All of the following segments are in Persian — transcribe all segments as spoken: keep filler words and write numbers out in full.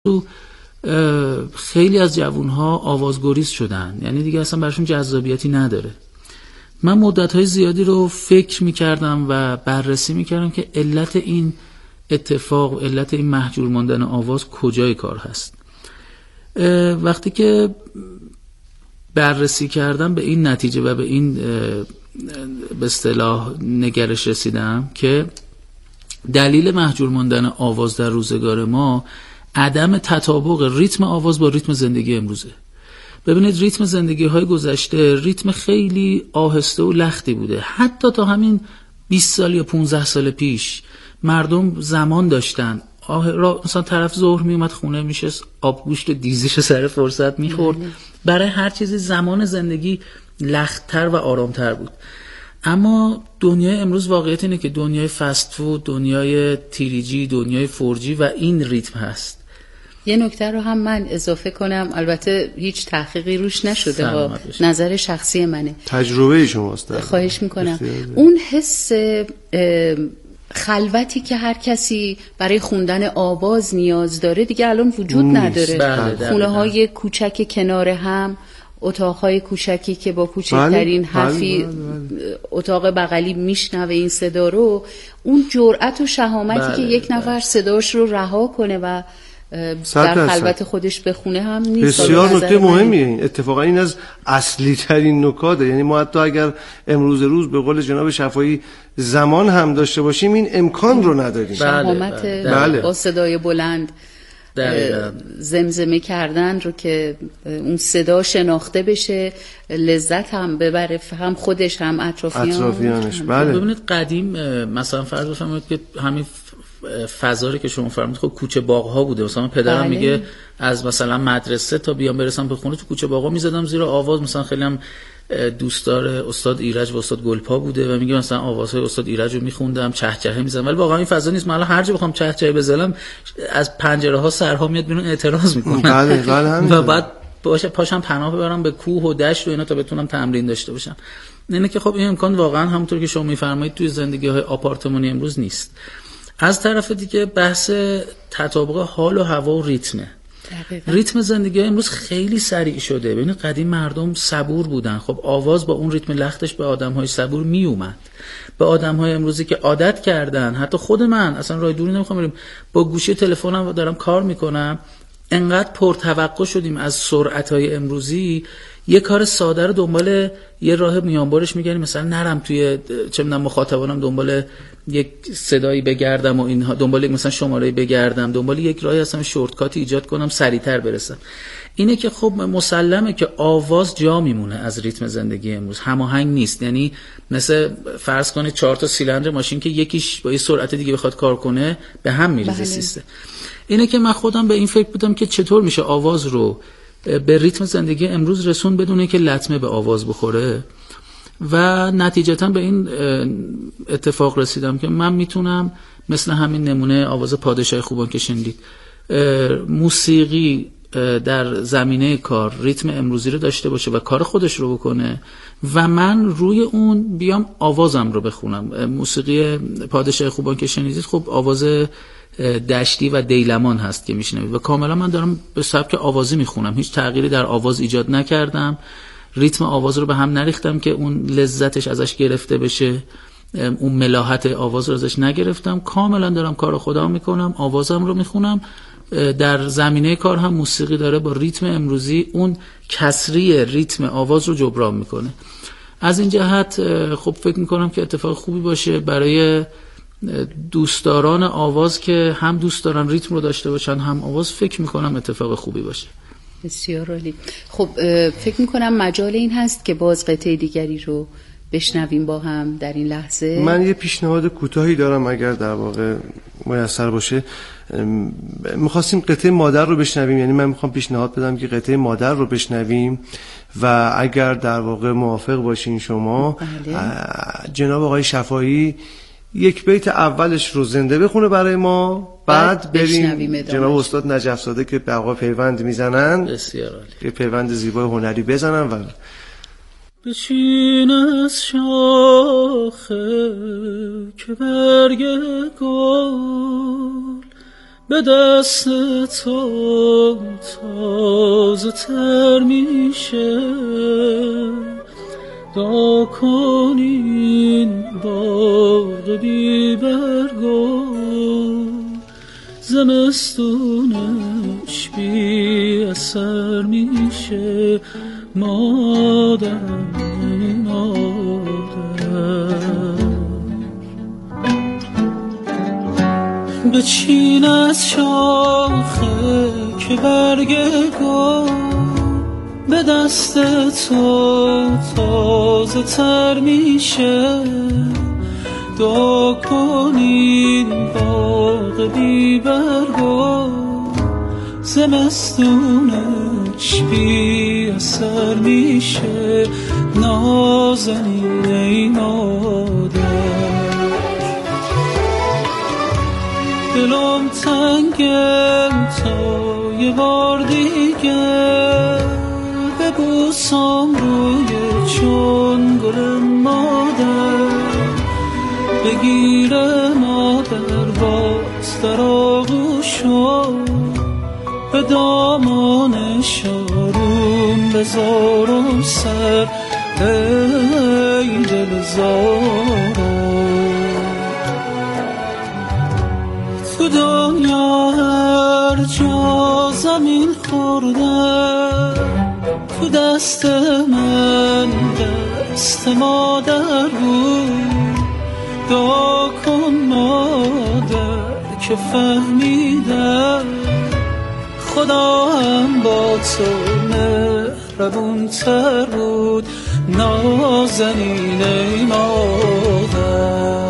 تو خیلی از جوانها آوازگریز شدن، یعنی دیگه اصلا براشون جذابیتی نداره. من مدت‌های زیادی رو فکر می‌کردم و بررسی می‌کردم که علت این اتفاق، علت این مهجور ماندن آواز کجای کار هست. وقتی که بررسی کردم به این نتیجه و به این به اصطلاح نگرش رسیدم که دلیل مهجور ماندن آواز در روزگار ما عدم تطابق ریتم آواز با ریتم زندگی امروزه. ببینید ریتم زندگی های گذشته ریتم خیلی آهسته و لختی بوده. حتی تا همین بیست سال یا پانزده سال پیش مردم زمان داشتن، مثلا طرف ظهر می اومد خونه میشه آبگوشت دیزیش سر فرصت میخورد. برای هر چیزی زمان زندگی لخت‌تر و آرامتر بود. اما دنیای امروز واقعیت اینه که دنیای فست فود، دنیای تیریجی، دنیای فورجی و این ریتم هست. یه نکته رو هم من اضافه کنم، البته هیچ تحقیقی روش نشده با نظر شخصی منه، تجربه شماست. خواهش میکنم. اون حس خلوتی که هر کسی برای خوندن آواز نیاز داره دیگه الان وجود نداره. خونه های کوچک کنار هم، اتاقهای کوچکی که با کوچکترین حرفی اتاق بغلی میشنوه این صدا رو، اون جرأت و شهامتی بله، که یک نفر بله. صداش رو رها کنه و در خلوت خودش بخونه هم نیست. بسیار نکته مهمیه این. اتفاقا این از اصلی ترین نکاته. یعنی ما حتی اگر امروز روز به قول جناب شفایی زمان هم داشته باشیم این امکان رو نداریم. شهامت بله. بله. با صدای بلند زمزمه کردن رو که اون صدا شناخته بشه، لذت هم ببره، هم خودش هم اطرافیان اطرافیانش. بله. ببینید قدیم مثلا فرض بفرمایید که همین فضایی که شما فرمودید خب کوچه باغ‌ها بوده. مثلا پدرم بله. میگه از مثلا مدرسه تا بیام برسم به خونه تو کوچه باغ‌ها میزدم زیر آواز. مثلا خیلی هم دوستدار استاد ایرج و استاد گلپا بوده و میگه مثلا آوازهای استاد ایرج رو میخوندم، چهچهه میزدم. ولی واقعا این فضا نیست. من الان هر جا بخوام چهچهه بزنم از پنجره ها سرها میاد بیرون، اعتراض میکنن. بله بله. و بعد باشه پاشم پناه ببرم به کوه و دشت و اینا تا بتونم تمرین داشته باشم. اینه که خب این امکان واقعا همونطور که شما میفرمایید توی زندگی‌های آپارتمانی امروز نیست. از طرف دیگه بحث تطابق حال و هوا و ریتمه. دقیقا. ریتم زندگی امروز خیلی سریع شده. ببین قدیم مردم صبور بودن. خب آواز با اون ریتم لختش به آدم‌های صبور می اومد. به آدم‌های امروزی که عادت کردن، حتی خود من اصلا راه دوری نمی‌خوام بریم، با گوشی تلفنم دارم کار میکنم، انقدر پرتوقع شدیم از سرعت‌های امروزی، یه کار ساده رو دنبال یه راه میانبرش میگردیم. مثلا نرم توی چه می‌دونم مخاطبانم دنبال یک صدایی بگردم و اینها، دنبال مثلا شماره بگردم، دنبال یک راهی اصلا شورتکات ایجاد کنم سریعتر برسم. اینه که خب مسلمه که آواز جا میمونه از ریتم زندگی امروز، هماهنگ نیست. یعنی مثل فرض کنید چهار تا سیلندر ماشین که یکیش با یه سرعت دیگه بخواد کار کنه به هم میریزه سیستم. اینه که من خودم به این فکر بودم که چطور میشه آواز رو به ریتم زندگی امروز رسون بدونه که لطمه به آواز بخوره. و نتیجتا به این اتفاق رسیدم که من میتونم مثل همین نمونه آواز پادشاه خوبان که شنیدید، موسیقی در زمینه کار ریتم امروزی رو داشته باشه و کار خودش رو بکنه و من روی اون بیام آوازم رو بخونم. موسیقی پادشاه خوبان که شنیدید خب آواز دشتی و دیلمان هست که میشنوید و کاملا من دارم به سبک آوازی میخونم، هیچ تغییری در آواز ایجاد نکردم، ریتم آواز رو به هم نریختم که اون لذتش ازش گرفته بشه، اون ملاحت آواز رو ازش نگرفتم، کاملا دارم کار خودم میکنم، آوازم رو میخونم. در زمینه کار هم موسیقی داره با ریتم امروزی اون کسری ریتم آواز رو جبران میکنه. از این جهت خب فکر میکنم که اتفاق خوبی باشه برای دوستداران آواز که هم دوست دارن ریتم رو داشته باشن هم آواز. فکر میکنم اتفاق خوبی باشه. بسیار عالی. خب فکر میکنم مجال این هست که باز قطعه دیگری رو بشنویم با هم در این لحظه. من یه پیشنهاد کوتاهی دارم اگر در واقع میسر باشه. میخواستیم قطعه مادر رو بشنویم، یعنی من میخوام پیشنهاد بدم که قطعه مادر رو بشنویم و اگر در واقع موافق باشین شما بله. جناب آقای شفایی یک بیت اولش رو زنده بخونه برای ما، بعد بریم جناب استاد نجف زاده که به آقا پیوند میزنن، بسیار عالی، یه پیوند زیبای هنری بزنن و بچین از شاخه که برگ گل به دست تو تازه تر میشه، دا کنین باغ بی برگو زمستونش بی اثر میشه. مادر مادر بچین از شاخه که برگ گل به دست تو تازه تر میشه، دعا کنین باغ بی برگو زمستونش بی اثر میشه. نازنین ای مادر دلم تنگم تا یه بار دیگه ببوسم روی چون گل مادر، بگیره مادر باز در آغوشو به دامانش آروم بذارم سر. ای دل زارم تو دنیا هر جا زمین خورده، تو دست من دست مادر بود. دعا کن مادر که فهمیدم خدا هم با تو مهربون تر بود. نازنین ای مادر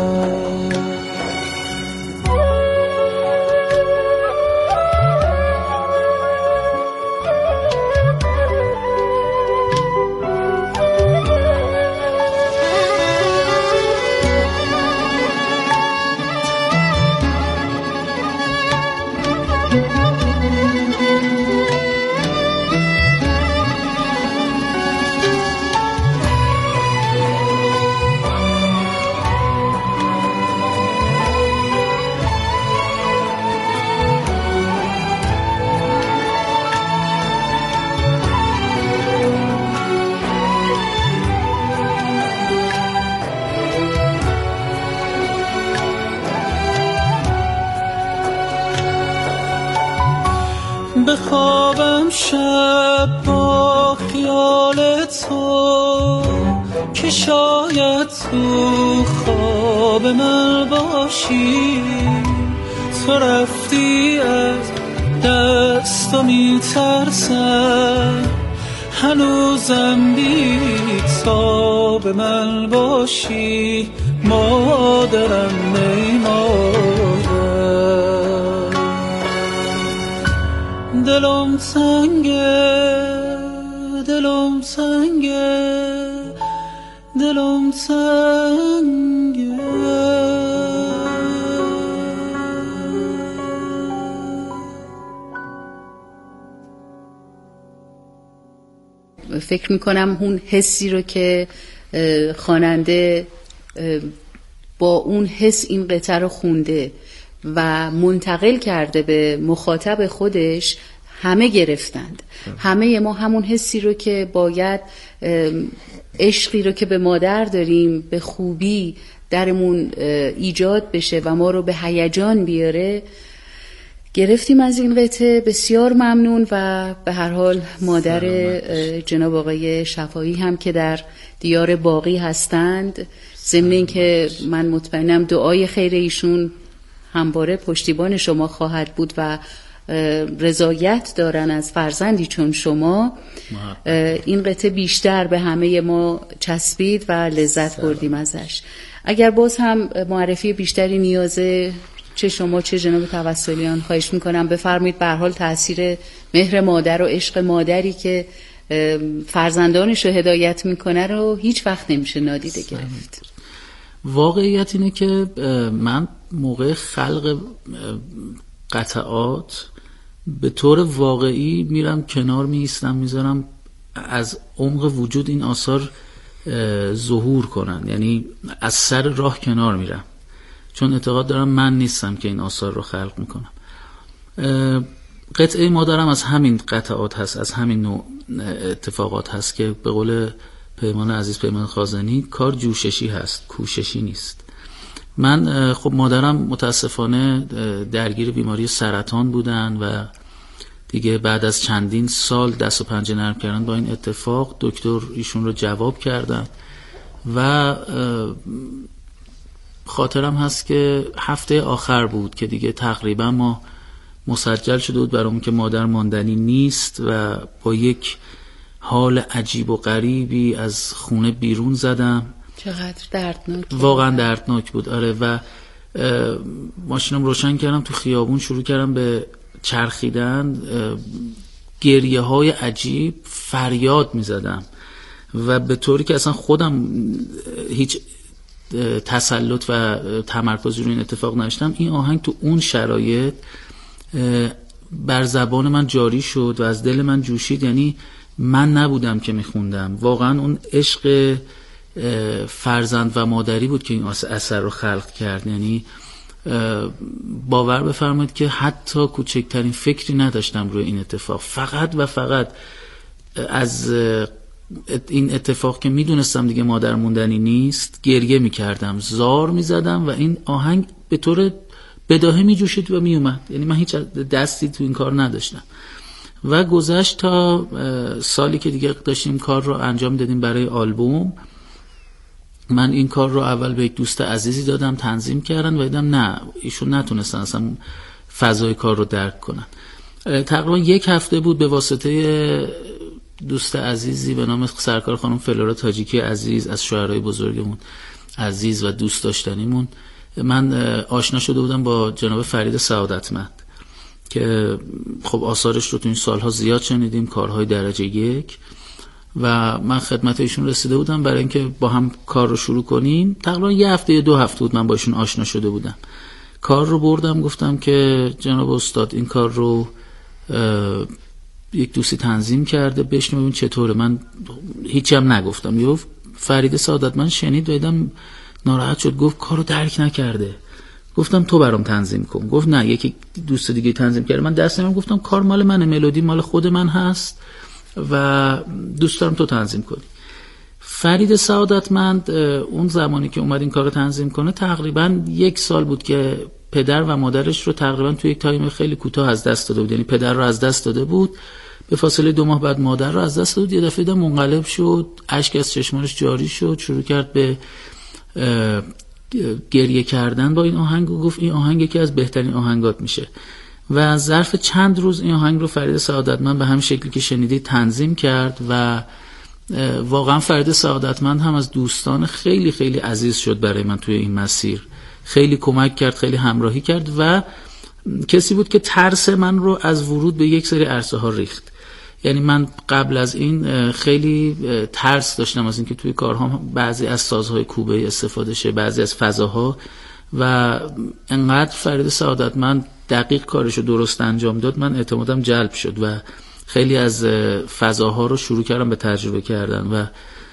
بخوابم شب با خیال تو که شاید تو خواب من باشی. تو رفتی از دست و میترسم هنوزم بی تاب من باشی. مادرم ای مادر دلم تنگه دلم تنگه دلم تنگه. فکر میکنم اون حسی رو که خواننده با اون حس این قطعه رو خونده و منتقل کرده به مخاطب خودش همه گرفتند. همه ما همون حسی رو که باید عشقی رو که به مادر داریم به خوبی درمون ایجاد بشه و ما رو به هیجان بیاره گرفتیم از این قطعه. بسیار ممنون و به هر حال مادر جناب آقای شفاعی هم که در دیار باقی هستند، ضمن این که من مطمئنم دعای خیر ایشون همواره پشتیبان شما خواهد بود و رضایت دارن از فرزندی چون شما. این قطعه بیشتر به همه ما چسبید و لذت بردیم ازش. اگر باز هم معرفی بیشتری نیازه چه شما چه جناب توسلیان خواهش میکنم بفرمایید. به هر حال تأثیر مهر مادر و عشق مادری که فرزندانش رو هدایت میکنه رو هیچ وقت نمیشه نادیده گرفت. واقعیت اینه که من موقع خلق قطعات به طور واقعی میرم کنار میستم میذارم از عمق وجود این آثار ظهور کنن، یعنی از سر راه کنار میرم، چون اعتقاد دارم من نیستم که این آثار رو خلق میکنم. قطعه مادرم از همین قطعات هست، از همین نوع اتفاقات هست که به قول پیمان عزیز، پیمان خازنی، کار جوششی هست، کوششی نیست. من خب مادرم متاسفانه درگیر بیماری سرطان بودن و دیگه بعد از چندین سال دست و پنجه نرم کردن با این اتفاق، دکتر ایشون رو جواب کردن و خاطرم هست که هفته آخر بود که دیگه تقریبا ما مسجل شده بود برامون که مادر ماندنی نیست و با یک حال عجیب و غریبی از خونه بیرون زدم. چقدر دردناک، واقعا دردناک بود. آره و ماشینم روشن کردم، تو خیابون شروع کردم به چرخیدن، گریه های عجیب، فریاد می زدم و به طوری که اصلا خودم هیچ تسلط و تمرکزی روی این اتفاق نداشتم. این آهنگ تو اون شرایط بر زبان من جاری شد و از دل من جوشید. یعنی من نبودم که میخوندم، واقعا اون عشق فرزند و مادری بود که این اثر رو خلق کرد. یعنی باور بفرمایید که حتی کوچکترین فکری نداشتم روی این اتفاق، فقط و فقط از این اتفاق که میدونستم دیگه مادر موندنی نیست گریه میکردم، زار میزدم و این آهنگ به طور بداهه میجوشید و میومد. یعنی من هیچ دستی تو این کار نداشتم و گذشت تا سالی که دیگه داشتیم کار رو انجام دادیم برای آلبوم. من این کار رو اول به یک دوست عزیزی دادم، تنظیم کردن و دیدم نه، ایشون نتونستن اصلا فضای کار رو درک کنن. تقریبا یک هفته بود به واسطه دوست عزیزی به نام سرکار خانم فلورا تاجیکی عزیز، از شاعرای بزرگمون عزیز و دوست داشتنیمون، من آشنا شده بودم با جناب فرید سعادتمند که خب آثارش رو تو این سالها زیاد شنیدیم، کارهای درجه یک، و من خدمت ایشون رسیده بودم برای اینکه با هم کار رو شروع کنیم. تقریبا یه هفته یا دو هفته بود من با ایشون آشنا شده بودم. کار رو بردم، گفتم که جناب استاد این کار رو یک دوستی تنظیم کرده، بشنو ببین چطوره. من هیچی هم نگفتم. یه فرید سعادتمند شنید و دیدم ناراحت شد، گفت کارو درک نکرده. گفتم تو برام تنظیم کن. گفت نه، یکی دوست دیگه تنظیم کرده. من دست نمیدم، گفتم کار مال منه، ملودی مال خود من هست و دوست دارم تو تنظیم کنی. فرید سعادتمند اون زمانی که اومد این کار رو تنظیم کنه تقریبا یک سال بود که پدر و مادرش رو تقریبا تو یک تایم خیلی کوتاه از دست داده بود. یعنی پدر رو از دست داده بود، به فاصله دو ماه بعد مادر رو از دست داده بود. یه دفعه دیدم منقلب شد، اشک از چشمانش جاری شد، شروع کرد به گریه کردن با این آهنگ و گفت این آهنگ یکی از بهترین آهنگات میشه. و ظرف چند روز این آهنگ رو فرید سعادتمند به همین شکلی که شنیدید تنظیم کرد و واقعا فرید سعادتمند هم از دوستان خیلی خیلی عزیز شد برای من توی این مسیر. خیلی کمک کرد، خیلی همراهی کرد و کسی بود که ترس من رو از ورود به یک سری عرصه ها ریخت. یعنی من قبل از این خیلی ترس داشتم از اینکه توی کارها بعضی از سازهای کوبه‌ای استفاده شه، بعضی از فضاها، و انقدر فرید سعادتمند دقیق کارشو درست انجام داد من اعتمادم جلب شد و خیلی از فضاها رو شروع کردم به تجربه کردن و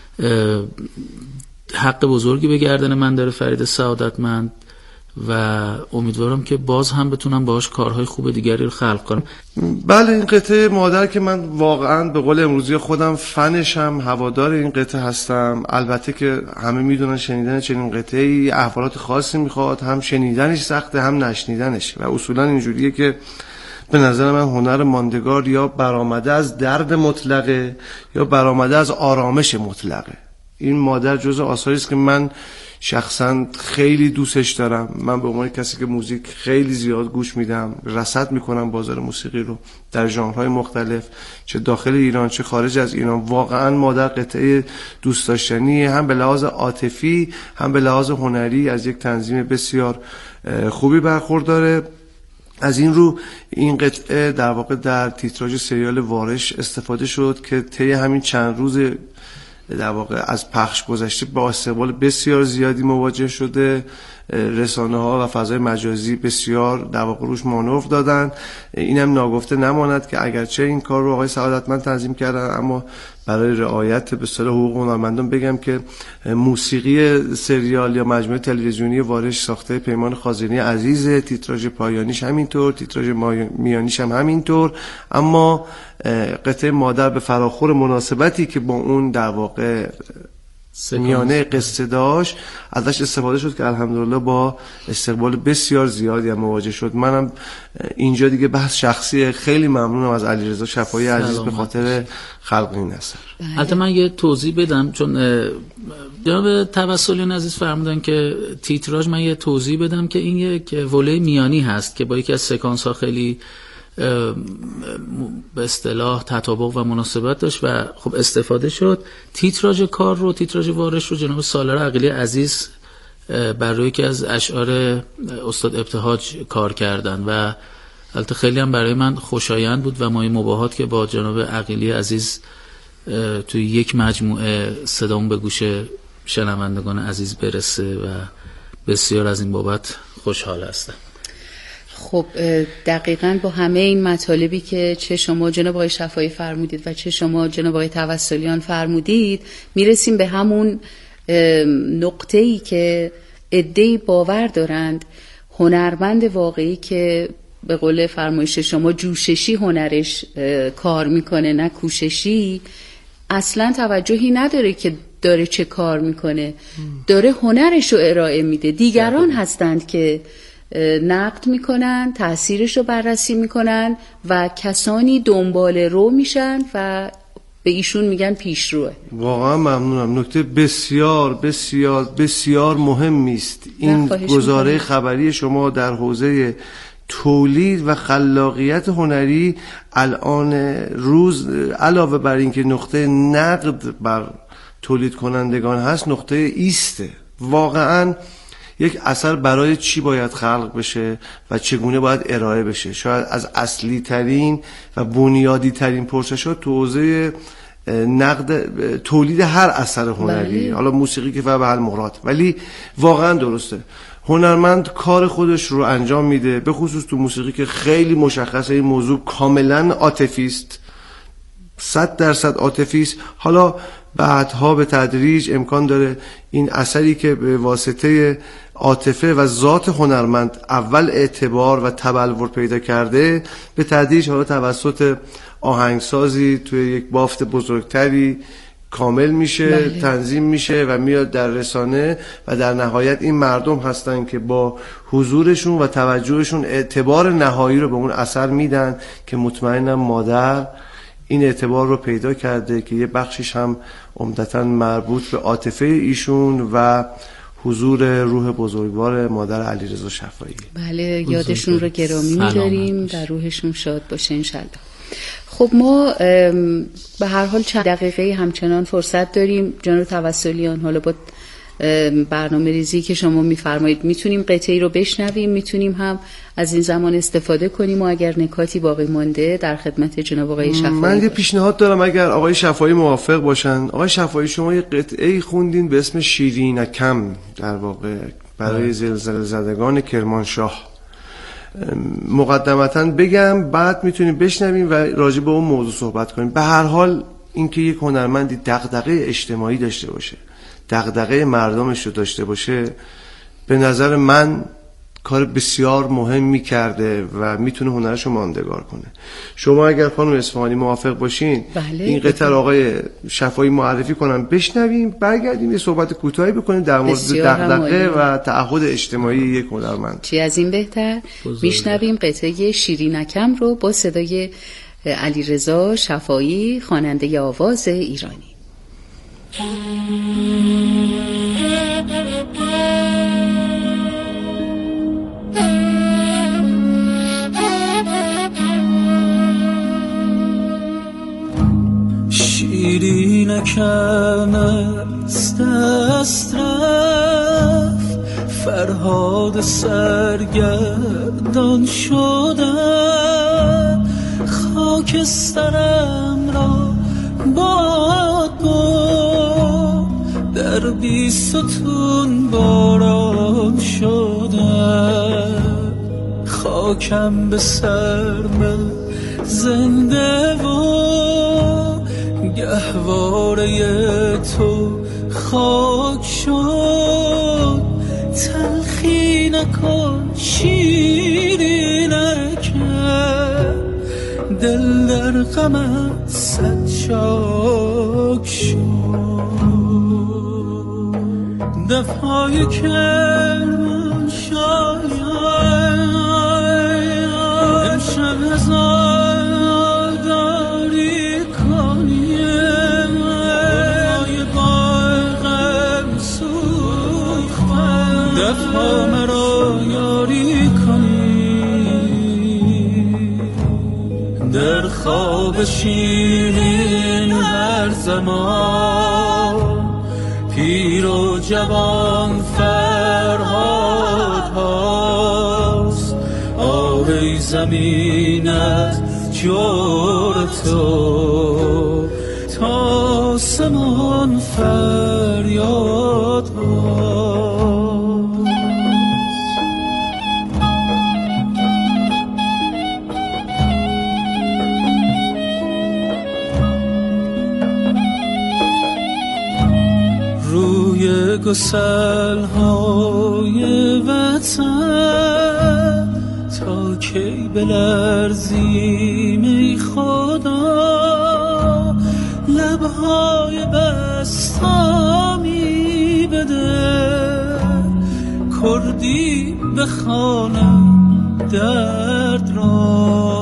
حق بزرگی به گردن من داره فرید سعادتمند و امیدوارم که باز هم بتونم باهاش کارهای خوب دیگری رو خلق کنم. بله، این قطعه مادر که من واقعا به قول امروزی خودم فنشم، هوادار این قطعه هستم. البته که همه میدونن شنیدن چنین قطعه‌ای احوالات خاصی میخواد، هم شنیدنش سخته هم نشنیدنش، و اصولا اینجوریه که به نظر من هنر ماندگار یا برآمده از درد مطلقه یا برآمده از آرامش مطلقه. این مادر جزء آثاری است که من شخصا خیلی دوستش دارم. من به عنوان کسی که موزیک خیلی زیاد گوش میدم، رصد میکنم بازار موسیقی رو در ژانرهای مختلف، چه داخل ایران چه خارج از ایران. واقعا مادر قطعه دوست داشتنی، هم به لحاظ عاطفی هم به لحاظ هنری از یک تنظیم بسیار خوبی برخورداره. از این رو این قطعه در واقع در تیتراژ سریال وارش استفاده شد که طی همین چند روز در واقع از پخش گذشته با استقبال بسیار زیادی مواجه شده رسانه ها و فضای مجازی بسیار در واقع روش مانور دادن. اینم ناگفته نماند که اگرچه این کار رو آقای سعادتمند تنظیم کردن، اما برای رعایت به اصطلاح حقوق هنرمندان بگم که موسیقی سریال یا مجموعه تلویزیونی وارش ساخته پیمان خازنی عزیز، تیتراژ پایانیش همینطور، تیتراژ میانیش هم همینطور، اما قطعه مادر به فراخور مناسبتی که با اون در واقع میانه قصه داشت ازش استفاده شد که الحمدلله با استقبال بسیار زیادی هم مواجه شد. منم اینجا دیگه بحث شخصی، خیلی ممنونم از علیرضا شفایی عزیز به خاطر خلق این اثر. البته من یه توضیح بدم، چون جناب توسلیان عزیز فرمودن که تیتراژ، من یه توضیح بدم که این یک وله میانی هست که با یکی از سکانس ها خیلی به اصطلاح تطابق و مناسبت داشت و خب استفاده شد. تیتراژ کار رو، تیتراژ وارش رو جناب سالار عقیلی عزیز بر روی که از اشعار استاد ابتهاج کار کردن و البته خیلی هم برای من خوشایند بود و مایه مباهات که با جناب عقیلی عزیز توی یک مجموعه صدامون به گوش شنوندگان عزیز برسه و بسیار از این بابت خوشحال هستم. خب دقیقاً با همه این مطالبی که چه شما جناب آقای شفایی فرمودید و چه شما جناب آقای توسلیان فرمودید میرسیم به همون نقطه‌ای که عده‌ای باور دارند هنرمند واقعی که به قول فرمایش شما جوششی هنرش کار میکنه نه کوششی، اصلا توجهی نداره که داره چه کار میکنه، داره هنرش رو ارائه میده. دیگران هستند که نقد میکنن، تأثیرش رو بررسی میکنن و کسانی دنبال رو میشن و به ایشون میگن پیشروه. واقعا ممنونم. نکته بسیار بسیار بسیار مهمی است این گزاره خبری شما در حوزه تولید و خلاقیت هنری. الان روز علاوه بر اینکه نقطه نقد بر تولید کنندگان هست، نقطه ایسته. واقعا یک اثر برای چی باید خلق بشه و چگونه باید ارائه بشه. شاید از اصلی ترین و بنیادی ترین پرسشات تو حوزه نقد تولید هر اثر هنری، بله. حالا موسیقی که به حال مراد، ولی واقعا درسته هنرمند کار خودش رو انجام میده، به خصوص تو موسیقی که خیلی مشخصه این موضوع کاملا عاطفی است، صد درصد عاطفی است. حالا بعدها به تدریج امکان داره این اثری که به واسطه عاطفه و ذات هنرمند اول اعتبار و تبلور پیدا کرده، به تدریج حالا توسط آهنگسازی توی یک بافت بزرگتری کامل میشه، بله. تنظیم میشه و میاد در رسانه و در نهایت این مردم هستن که با حضورشون و توجهشون اعتبار نهایی رو به اون اثر میدن که مطمئنم مادر این اعتبار رو پیدا کرده که یه بخشش هم عمدتاً مربوط به عاطفه ایشون و حضور روح بزرگوار مادر علیرضا شفایی. بله، یادشون رو گرامی می‌داریم، در روحشون شاد باشه انشالله. خب ما به هر حال چند دقیقه همچنان فرصت داریم جناب توسلیان. حالا با برنامه ریزی که شما میفرمایید میتونیم قطعی رو بشنویم، میتونیم هم از این زمان استفاده کنیم و اگر نکاتی باقی مانده در خدمت جناب آقای شفایی. من یه پیشنهاد دارم اگر آقای شفایی موافق باشن. آقای شفایی شما یه قطعی خوندین به اسم شیرینکم در واقع برای زلزله زدگان کرمانشاه. مقدمتاً بگم بعد میتونیم بشنویم و راجع به اون موضوع صحبت کنیم. به هر حال اینکه یک هنرمندی دغدغه اجتماعی داشته باشه، دغدغه مردمش رو داشته باشه، به نظر من کار بسیار مهمی کرده و میتونه هنرش رو ماندگار کنه. شما اگر خانم اصفهانی موافق باشین، بله، این قطعه آقای شفایی معرفی کنم، بشنویم، برگردیم یه صحبت کوتاهی بکنیم در مورد دغدغه و تعهد اجتماعی یک هنرمند. چی از این بهتر؟ میشنویم قطعه شیرینکم رو با صدای علیرضا شفایی، خواننده آواز ایرانی. شیرینکم از دست رفت، فرهاد سرگردان شدم، خاکسترم را باد برد، در بی ستون باران شده، خاکم به سر زنده و گهواره تو خاک شد. تلخی نکن شیرینک، دل در غمت صد شاک شد. دفعای کرمان شاید امشب هزار داری کنیم، های باغم سوختن دفعا مرا یاری کنیم. در خواب شیرین هر زمان پیر و جوان فرهاد هاست. آری زمین از جور تو تا آسمان فریاد هاست. روی گسل های وطن تا کی بلرزیم ای خدا، لبهای بستامی بده کردی بخوانم درد را.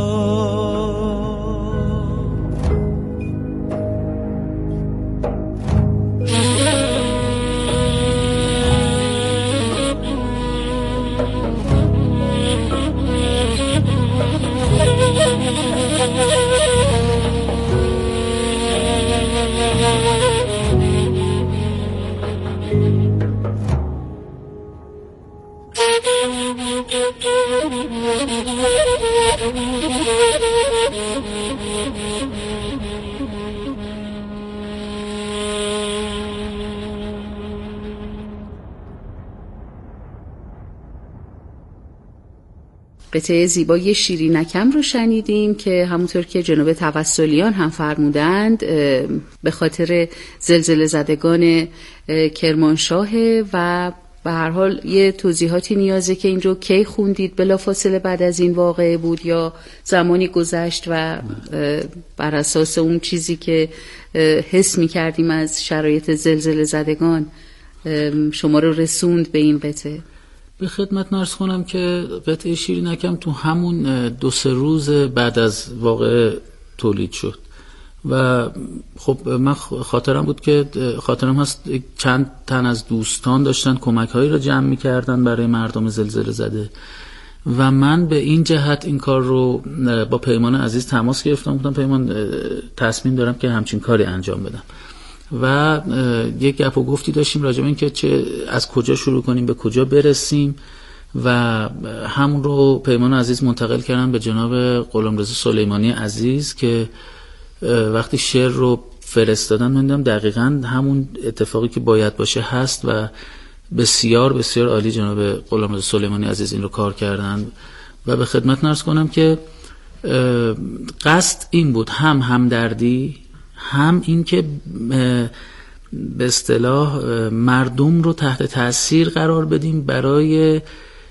قطعه زیبای شیرینکم رو شنیدیم که همونطور که جناب توسلیان هم فرمودند به خاطر زلزله زدگان کرمانشاه و به هر حال یه توضیحاتی نیازه که این رو کی خوندید، بلافاصله بعد از این واقعه بود یا زمانی گذشت و بر اساس اون چیزی که حس می کردیم از شرایط زلزله زدگان شما رو رسوند به این قطعه؟ به خدمت نرس کنم که قطعه شیرینکم تو همون دو سه روز بعد از واقعه تولید شد و خب من خاطرم بود که خاطرم هست چند تن از دوستان داشتن کمک هایی رو جمع می‌کردن برای مردم زلزله زده و من به این جهت این کار رو با پیمان عزیز تماس گرفتم. گفتم پیمان تصمیم دارم که همچین کاری انجام بدم و یک گپ و گفتی داشتیم راجع به این که چه از کجا شروع کنیم به کجا برسیم و همون رو پیمان عزیز منتقل کردن به جناب غلامرضا سلیمانی عزیز که وقتی شعر رو فرستادن من دیدم دقیقاً همون اتفاقی که باید باشه هست و بسیار بسیار عالی جناب غلامرضا سلیمانی عزیز این رو کار کردن و به خدمت نرس کنم که قصد این بود هم همدردی هم این که به اصطلاح مردم رو تحت تاثیر قرار بدیم برای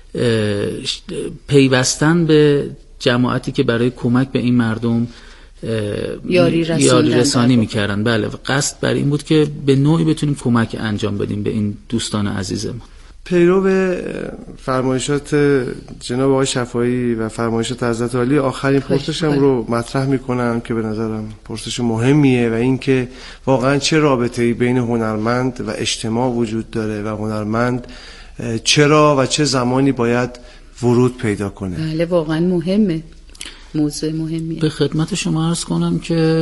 پیوستن به جماعتی که برای کمک به این مردم یاری رسانی, یاری رسانی میکردن. بله قصد بر این بود که به نوعی بتونیم کمک انجام بدیم به این دوستان عزیزمون. پیرو به فرمایشات جناب آقای شفایی و فرمایشات حضرت عالی آخرین پرسشم رو مطرح میکنم که به نظرم پرسش مهمیه و این که واقعا چه رابطه‌ای بین هنرمند و اجتماع وجود داره و هنرمند چرا و چه زمانی باید ورود پیدا کنه. بله واقعا مهمه، موضوع مهمیه. به خدمت شما عرض کنم که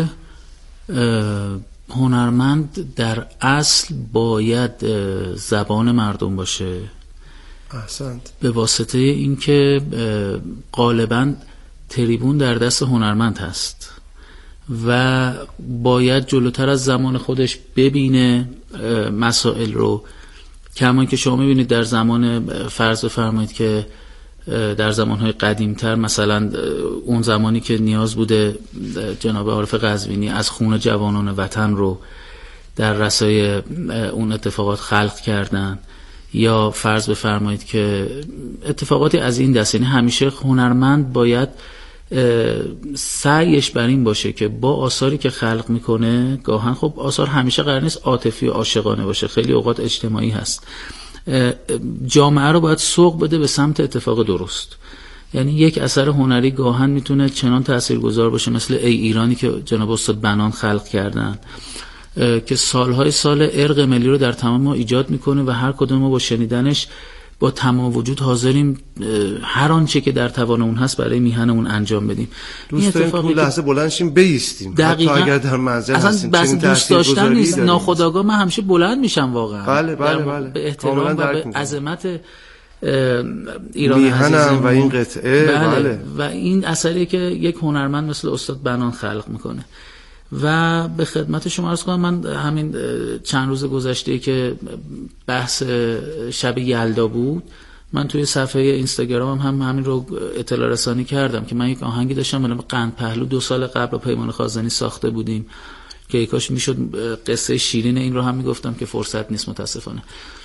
هنرمند در اصل باید زبان مردم باشه. احسنت. به واسطه این که غالباً تریبون در دست هنرمند هست و باید جلوتر از زمان خودش ببینه مسائل رو. کما که شما میبینید در زمان، فرض بفرمایید که در زمانهای قدیمتر، مثلا اون زمانی که نیاز بوده جناب عارف قزوینی از خون جوانان وطن رو در رسای اون اتفاقات خلق کردن، یا فرض بفرمایید که اتفاقاتی از این دست. یعنی همیشه هنرمند باید سعیش بر این باشه که با آثاری که خلق میکنه، گاهن خب آثار همیشه قرار نیست عاطفی و عاشقانه باشه، خیلی اوقات اجتماعی هست، جامعه رو باید سوق بده به سمت اتفاق درست. یعنی یک اثر هنری گاهن میتونه چنان تاثیرگذار باشه مثل ای ایرانی که جناب استاد بنان خلق کردن، که سالهای سال ارق ملی رو در تمام ما ایجاد میکنه و هر کدوم ما با شنیدنش با تمام وجود حاضریم هر آنچه که در توان اون هست برای میهن اون انجام بدیم. دوست داریم تو لحظه بلند شیم بایستیم، حتی اگر در منزل هستیم. اصلا بس دوست داشتن نیست، ناخودآگاه من همیشه بلند میشم واقعا. بله بله بله. به احترام و به عظمت ایران میهنم و این قطعه. بله. بله. و این اثری که یک هنرمند مثل استاد بنان خلق میکنه. و به خدمت شما عرض کنم، من همین چند روز گذشته که بحث شب یلدا بود، من توی صفحه اینستاگرامم هم همین رو اطلاع رسانی کردم که من یک آهنگی داشتم به نام قند پهلو، دو سال قبل با پیمان خازنی ساخته بودیم که یکاش میشد قصه شیرین این رو هم میگفتم که فرصت نیست متاسفانه.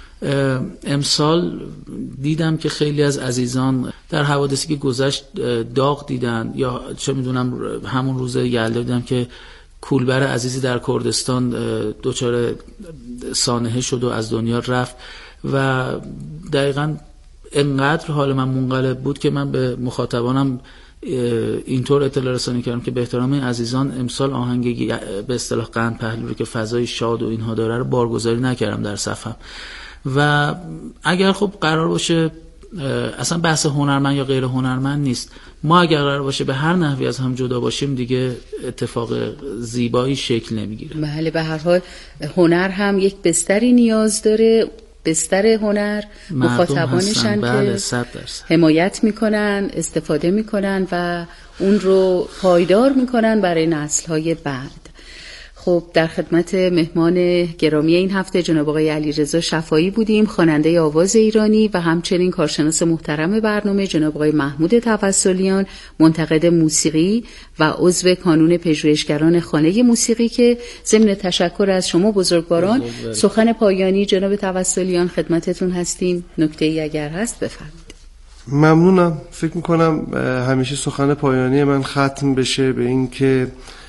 امسال دیدم که خیلی از عزیزان در حوادثی که گذشت داغ دیدن، یا چه میدونم همون روز یلدا دیدم که کولبر عزیزی در کردستان دچار سانحه شد و از دنیا رفت و دقیقاً انقدر حال من منقلب بود که من به مخاطبانم اینطور اطلاع رسانی کردم که به احترام این عزیزان امسال آهنگ به اصطلاح قند پهلو رو که فضای شاد و اینها داره رو بارگذاری نکردم در صفحم. و اگر خب قرار باشه، اصلا بحث هنرمند یا غیر هنرمند نیست، ما اگر قرار باشه به هر نحوی از هم جدا باشیم دیگه اتفاق زیبایی شکل نمیگیره. بله، به هر حال هنر هم یک بستری نیاز داره، بستر هنر مخاطبانشن بله، که حمایت میکنن، استفاده میکنن و اون رو پایدار میکنن برای نسل‌های بعد. خب در خدمت مهمان گرامی این هفته جناب آقای علیرضا شفایی بودیم، خواننده آواز ایرانی، و همچنین کارشناس محترم برنامه جناب آقای محمود توسلیان، منتقد موسیقی و عضو کانون پژوهشگران خانه موسیقی، که ضمن تشکر از شما بزرگواران سخن پایانی جناب توسلیان خدمتتون هستیم. نکته‌ای اگر هست بفرمایید. ممنونم. فکر میکنم همیشه سخن پایانی من ختم بشه به این که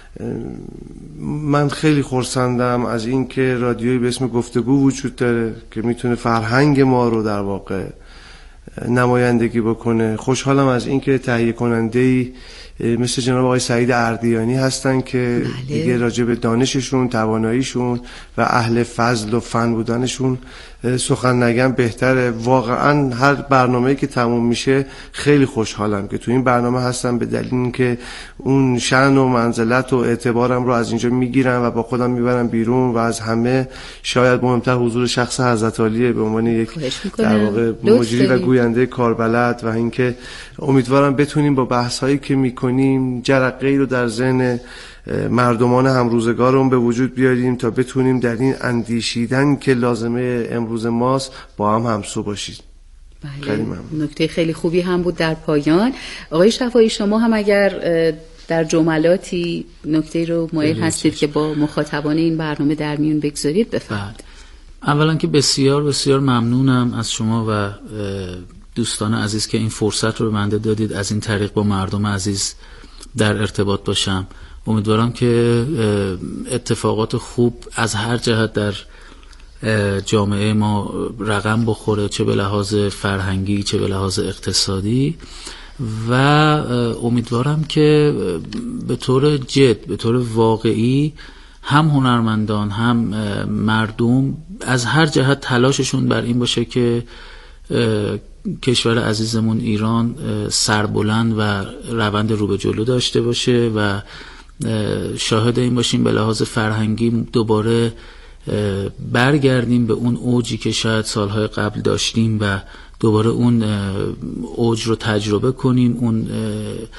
من خیلی خرسندم از این که رادیویی به اسم گفتگو وجود داره که میتونه فرهنگ ما رو در واقع نمایندگی بکنه. خوشحالم از این که تهیه کننده‌ای مثل جناب آقای سعید اردیانی هستن که بله. دیگه راجع به دانششون، تواناییشون و اهل فضل و فن بودنشون سخن نگم بهتره. واقعا هر برنامه‌ای که تموم میشه خیلی خوشحالم که تو این برنامه هستم، به دلیل اینکه اون شأن و منزلت و اعتبارم رو از اینجا میگیرم و با خودم میبرم بیرون و از همه شاید مهمتر حضور شخص حضرت عالیه به عنوان یک در واقع مجری و گوینده کاربلد، و اینکه امیدوارم بتونیم با بحث‌هایی که میکنیم جرقه‌ای رو در ذهن مردمان همروزگارمون به وجود بیاریم تا بتونیم در این اندیشیدن که لازمه امروز ماست با هم همسو باشید. بله. خیلی ممنون. نکته خیلی خوبی هم بود در پایان. آقای شفایی، شما هم اگر در جملاتی نکته رو مایل هستید که با مخاطبان این برنامه در میون بگذارید بفرمایید. اولا که بسیار بسیار ممنونم از شما و دوستان عزیز که این فرصت رو به من دادید از این طریق با مردم عزیز در ارتباط باشم. امیدوارم که اتفاقات خوب از هر جهت در جامعه ما رقم بخوره، چه به لحاظ فرهنگی چه به لحاظ اقتصادی، و امیدوارم که به طور جد، به طور واقعی هم هنرمندان هم مردم از هر جهت تلاششون بر این باشه که کشور عزیزمون ایران سربلند و روند رو به جلو داشته باشه و شاهد این باشیم به لحاظ فرهنگی دوباره برگردیم به اون اوجی که شاید سالهای قبل داشتیم و دوباره اون اوج رو تجربه کنیم، اون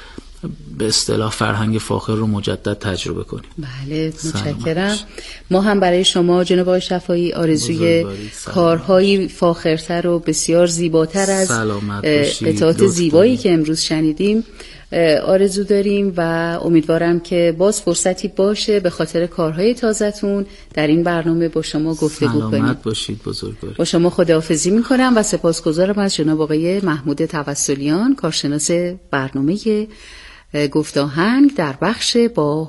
به اصطلاح فرهنگ فاخر رو مجدد تجربه کنیم. بله متشکرم. ما هم برای شما جناب آقای شفاعی آرزوی کارهایی فاخرتر و بسیار زیباتر از قطعات زیبایی که امروز شنیدیم آرزو داریم و امیدوارم که باز فرصتی باشه به خاطر کارهای تازه‌تون در این برنامه با شما گفتگو کنیم. سلامت باشید بزرگوار. با شما خداحافظی میکنم و سپاسگزارم از جناب آقای محمود توسلیان کارشناس برنامه گفت آهنگ در بخش با